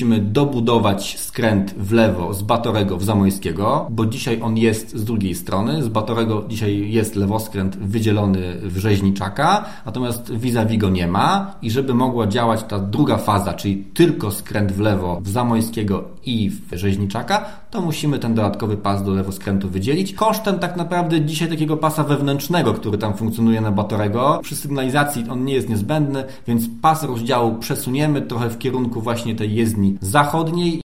musimy dobudować skręt w lewo z Batorego w Zamojskiego, bo dzisiaj on jest z drugiej strony. Z Batorego dzisiaj jest lewoskręt wydzielony w Rzeźniczaka, natomiast vis-a-vis go nie ma i żeby mogła działać ta druga faza, czyli tylko skręt w lewo w Zamojskiego i w Rzeźniczaka, to musimy ten dodatkowy pas do lewoskrętu wydzielić. Kosztem tak naprawdę dzisiaj takiego pasa wewnętrznego, który tam funkcjonuje na Batorego. Przy sygnalizacji on nie jest niezbędny, więc pas rozdziału przesuniemy trochę w kierunku właśnie tej jezdni zachodniej